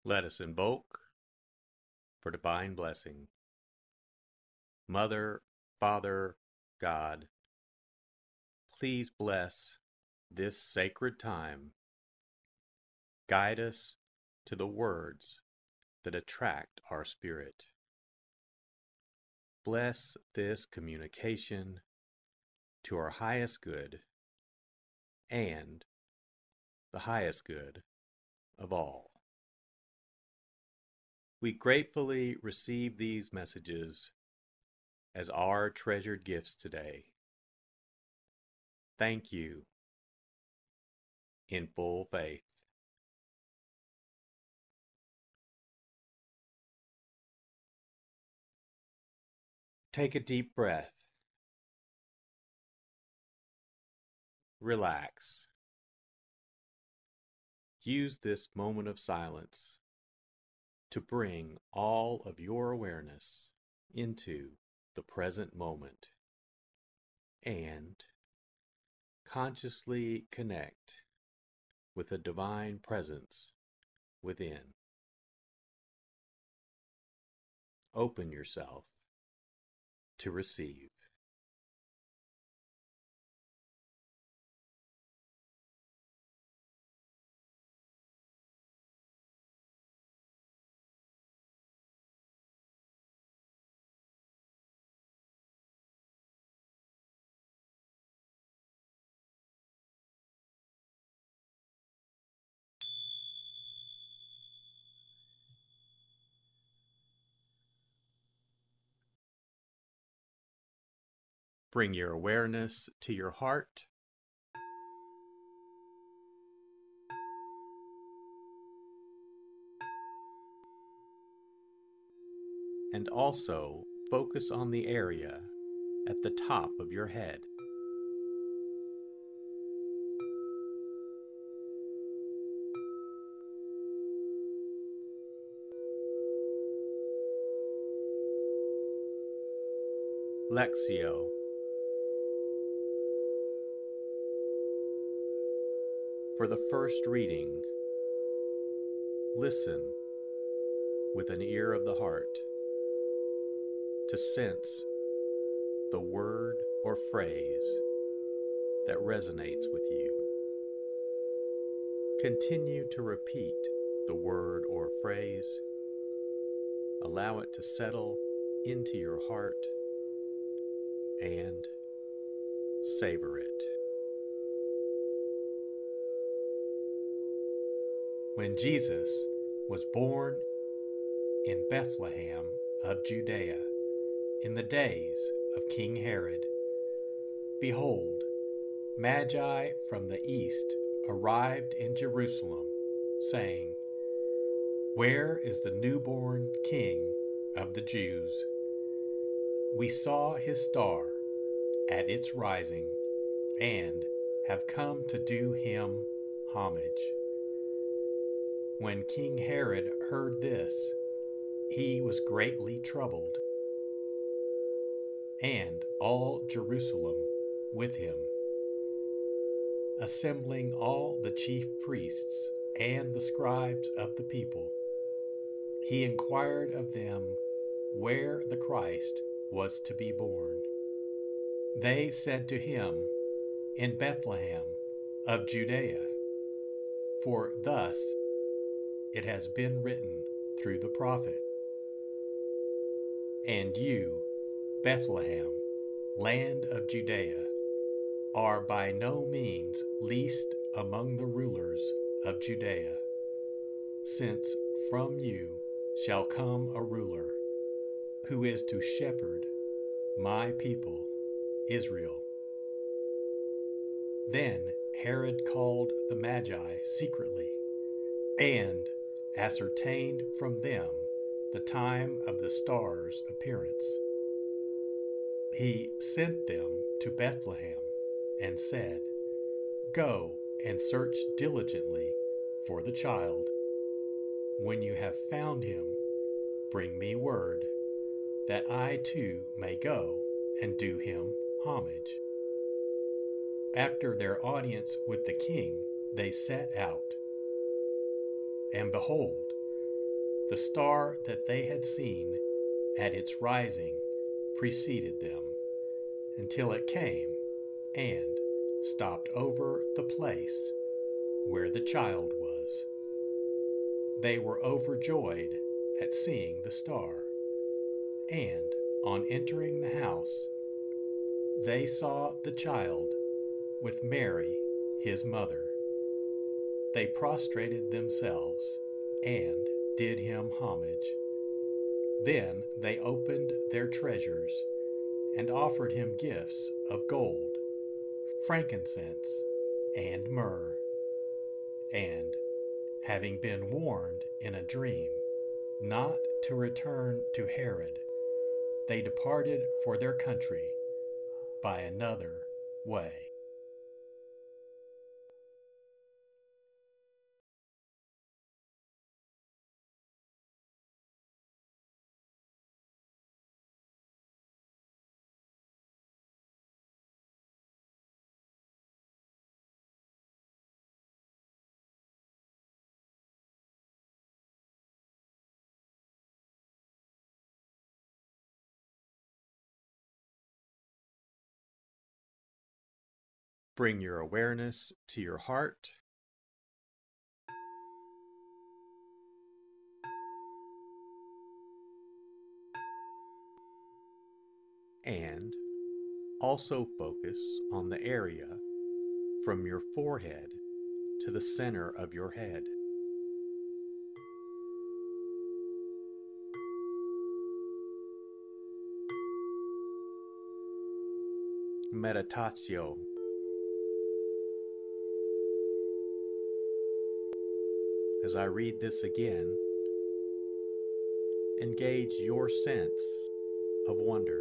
Let us invoke for divine blessing. Mother, Father, God, please bless this sacred time. Guide us to the words that attract our spirit. Bless this communication to our highest good and the highest good of all. We gratefully receive these messages as our treasured gifts today. Thank you in full faith. Take a deep breath. Relax. Use this moment of silence to bring all of your awareness into the present moment and consciously connect with the divine presence within. Open yourself to receive. Bring your awareness to your heart. And also focus on the area at the top of your head. Lectio. For the first reading, listen with an ear of the heart to sense the word or phrase that resonates with you. Continue to repeat the word or phrase. Allow it to settle into your heart and savor it. When Jesus was born in Bethlehem of Judea in the days of King Herod, behold, Magi from the east arrived in Jerusalem, saying, "Where is the newborn King of the Jews? We saw his star at its rising and have come to do him homage." When King Herod heard this, he was greatly troubled, and all Jerusalem with him. Assembling all the chief priests and the scribes of the people, he inquired of them where the Christ was to be born. They said to him, "In Bethlehem of Judea, for thus it has been written through the prophet, and you, Bethlehem, land of Judea, are by no means least among the rulers of Judea, since from you shall come a ruler, who is to shepherd my people, Israel." Then Herod called the Magi secretly, and ascertained from them the time of the star's appearance. He sent them to Bethlehem and said, "Go and search diligently for the child. When you have found him, bring me word, that I too may go and do him homage." After their audience with the king, they set out. And behold, the star that they had seen at its rising preceded them until it came and stopped over the place where the child was. They were overjoyed at seeing the star, and on entering the house, they saw the child with Mary, his mother. They prostrated themselves and did him homage. Then they opened their treasures and offered him gifts of gold, frankincense, and myrrh. And, having been warned in a dream not to return to Herod, they departed for their country by another way. Bring your awareness to your heart and also focus on the area from your forehead to the center of your head. Meditatio. As I read this again, engage your sense of wonder.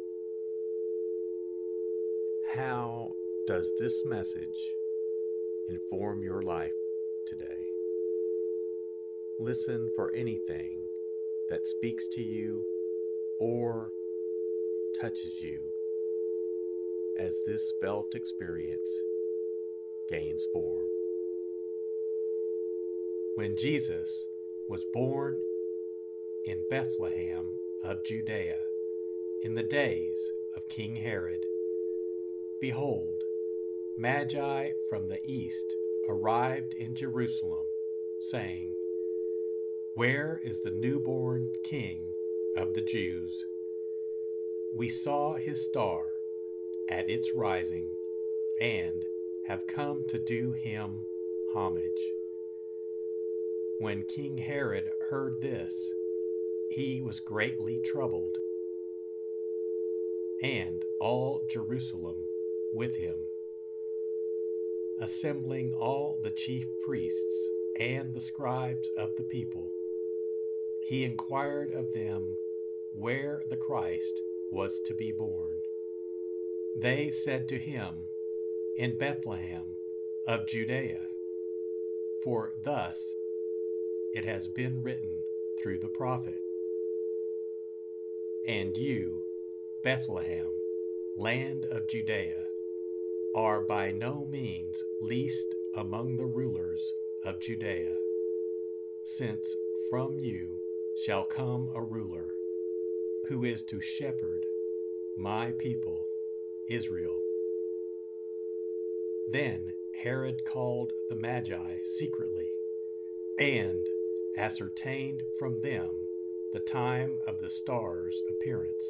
How does this message inform your life today? Listen for anything that speaks to you or touches you as this felt experience gains form. When Jesus was born in Bethlehem of Judea in the days of King Herod, behold, Magi from the east arrived in Jerusalem, saying, "Where is the newborn King of the Jews? We saw his star at its rising and have come to do him homage." When King Herod heard this, he was greatly troubled, and all Jerusalem with him. Assembling all the chief priests and the scribes of the people, he inquired of them where the Christ was to be born. They said to him, "In Bethlehem of Judea, for thus it has been written through the prophet, and you, Bethlehem, land of Judea, are by no means least among the rulers of Judea, since from you shall come a ruler who is to shepherd my people Israel." Then Herod called the Magi secretly and ascertained from them the time of the star's appearance.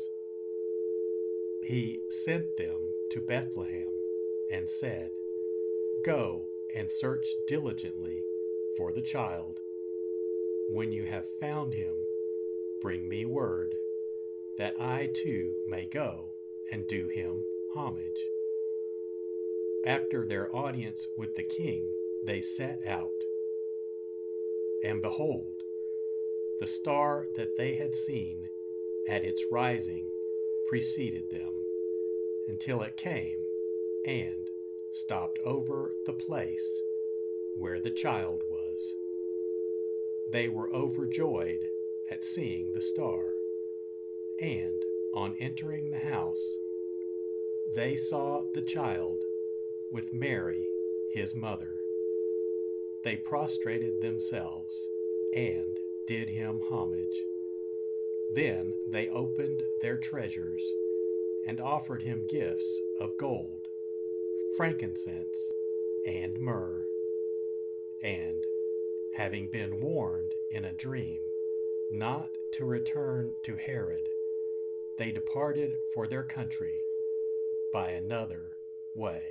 He sent them to Bethlehem and said, "Go and search diligently for the child. When you have found him, bring me word, that I too may go and do him homage." After their audience with the king, they set out. And behold, the star that they had seen at its rising preceded them, until it came and stopped over the place where the child was. They were overjoyed at seeing the star, and on entering the house, they saw the child with Mary, his mother. They prostrated themselves and did him homage. Then they opened their treasures and offered him gifts of gold, frankincense, and myrrh. And, having been warned in a dream not to return to Herod, they departed for their country by another way.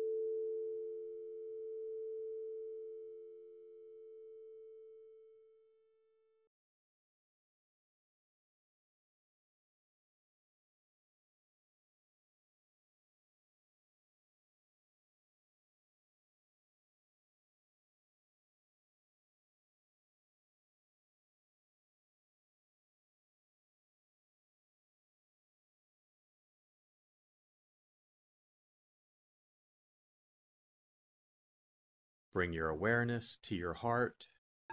Bring your awareness to your heart.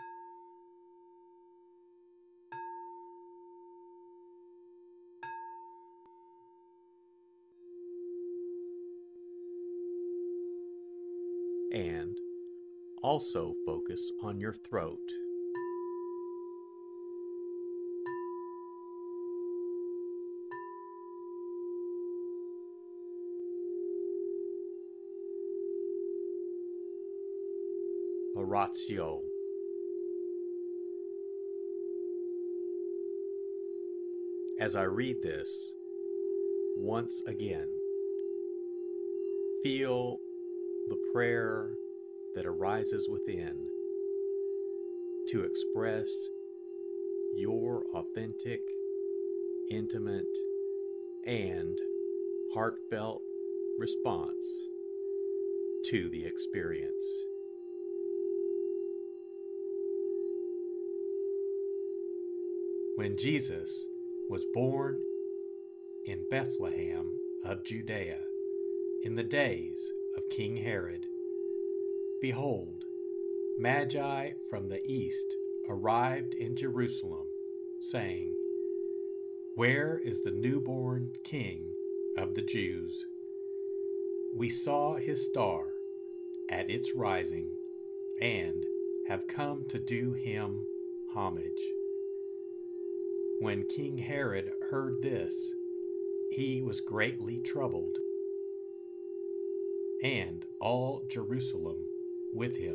And also focus on your throat. Oratio. As I read this, once again, feel the prayer that arises within to express your authentic, intimate, and heartfelt response to the experience. When Jesus was born in Bethlehem of Judea, in the days of King Herod, behold, Magi from the east arrived in Jerusalem, saying, "Where is the newborn King of the Jews? We saw his star at its rising, and have come to do him homage." When King Herod heard this, he was greatly troubled, and all Jerusalem with him.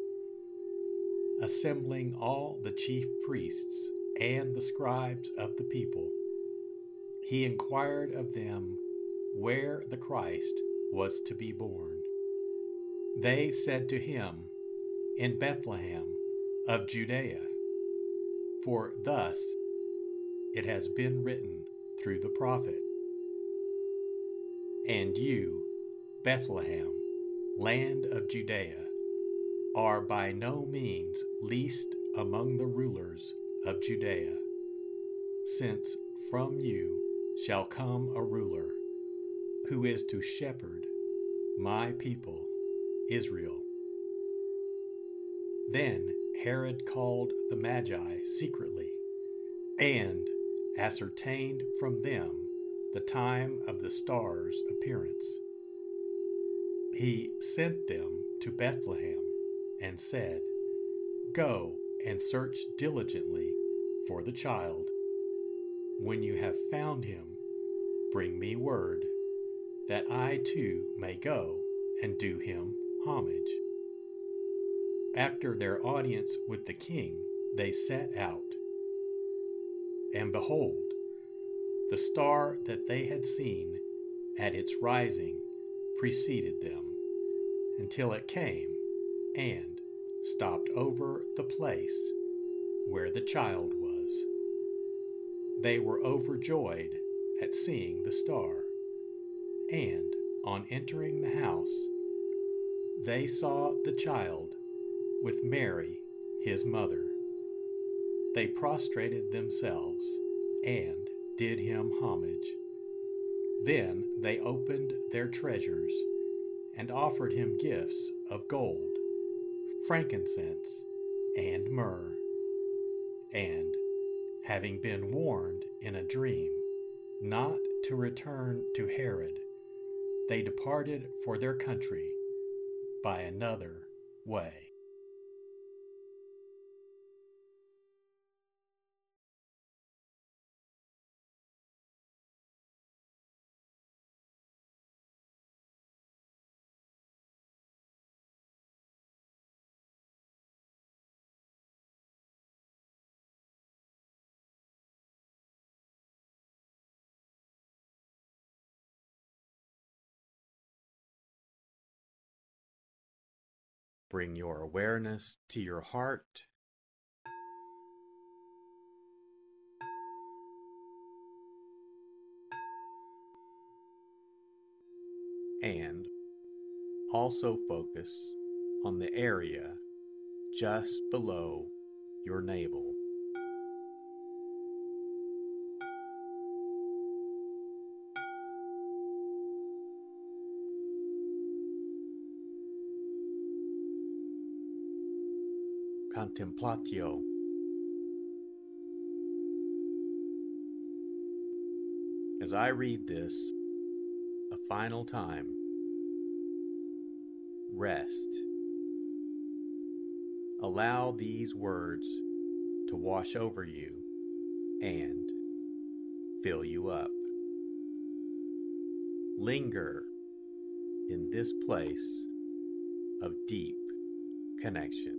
Assembling all the chief priests and the scribes of the people, he inquired of them where the Christ was to be born. They said to him, "In Bethlehem of Judea, for thus it has been written through the prophet, and you, Bethlehem, land of Judea, are by no means least among the rulers of Judea, since from you shall come a ruler, who is to shepherd my people Israel." Then Herod called the Magi secretly, and ascertained from them the time of the star's appearance. He sent them to Bethlehem and said, "Go and search diligently for the child. When you have found him, bring me word, that I too may go and do him homage." After their audience with the king, they set out. And behold, the star that they had seen at its rising preceded them, until it came and stopped over the place where the child was. They were overjoyed at seeing the star, and on entering the house, they saw the child with Mary, his mother. They prostrated themselves and did him homage. Then they opened their treasures and offered him gifts of gold, frankincense, and myrrh. And, having been warned in a dream not to return to Herod, they departed for their country by another way. Bring your awareness to your heart and also focus on the area just below your navel. Contemplatio. As I read this a final time, rest. Allow these words to wash over you and fill you up. Linger in this place of deep connection.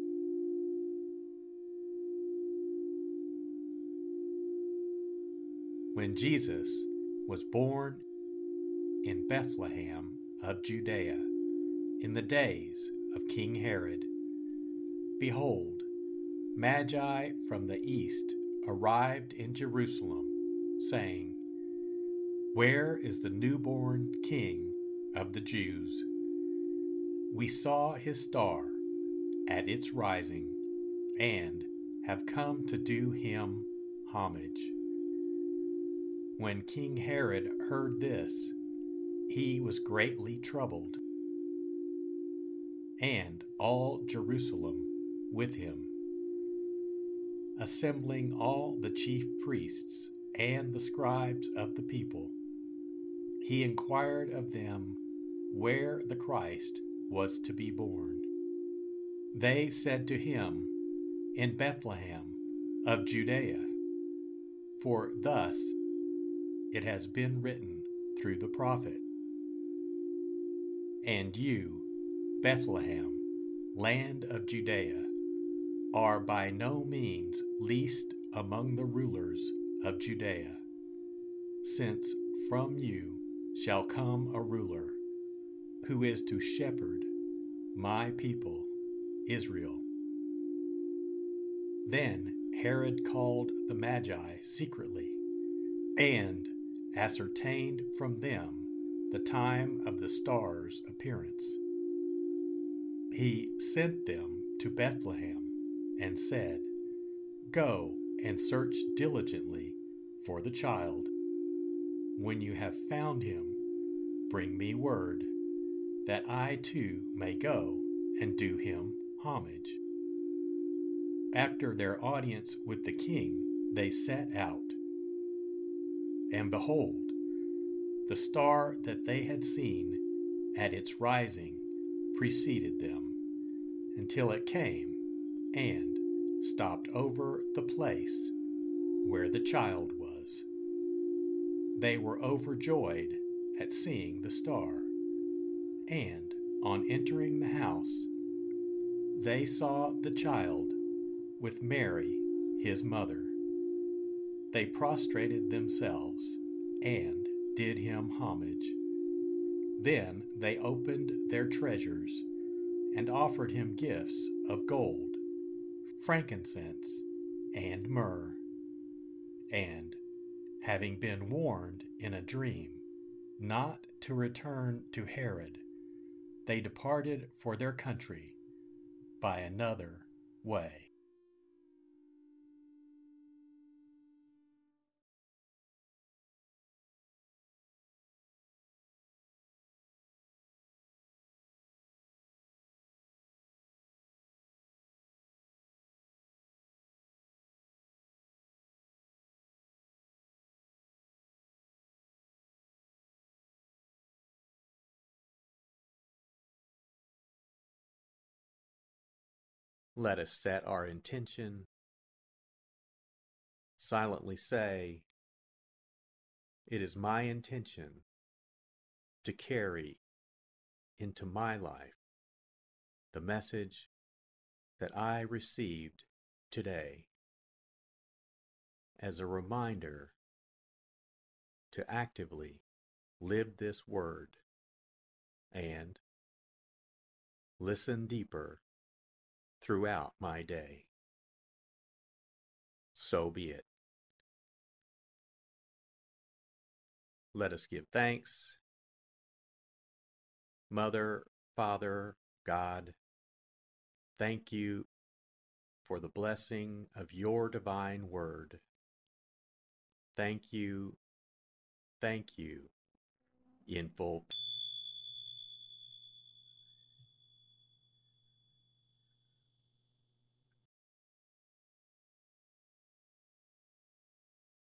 When Jesus was born in Bethlehem of Judea, in the days of King Herod, behold, Magi from the east arrived in Jerusalem, saying, "Where is the newborn King of the Jews? We saw his star at its rising, and have come to do him homage." When King Herod heard this, he was greatly troubled, and all Jerusalem with him. Assembling all the chief priests and the scribes of the people, he inquired of them where the Christ was to be born. They said to him, "In Bethlehem of Judea, for thus it has been written through the prophet, and you, Bethlehem, land of Judea, are by no means least among the rulers of Judea, since from you shall come a ruler, who is to shepherd my people Israel." Then Herod called the Magi secretly, and ascertained from them the time of the star's appearance. He sent them to Bethlehem and said, "Go and search diligently for the child. When you have found him, bring me word, that I too may go and do him homage." After their audience with the king, they set out. And behold, the star that they had seen at its rising preceded them, until it came and stopped over the place where the child was. They were overjoyed at seeing the star, and on entering the house, they saw the child with Mary, his mother. They prostrated themselves and did him homage. Then they opened their treasures and offered him gifts of gold, frankincense, and myrrh. And, having been warned in a dream not to return to Herod, they departed for their country by another way. Let us set our intention. Silently say, "It is my intention to carry into my life the message that I received today, as a reminder to actively live this word and listen deeper throughout my day. So be it. Let us give thanks. Mother, Father, God, thank you for the blessing of your divine word. Thank you, in full.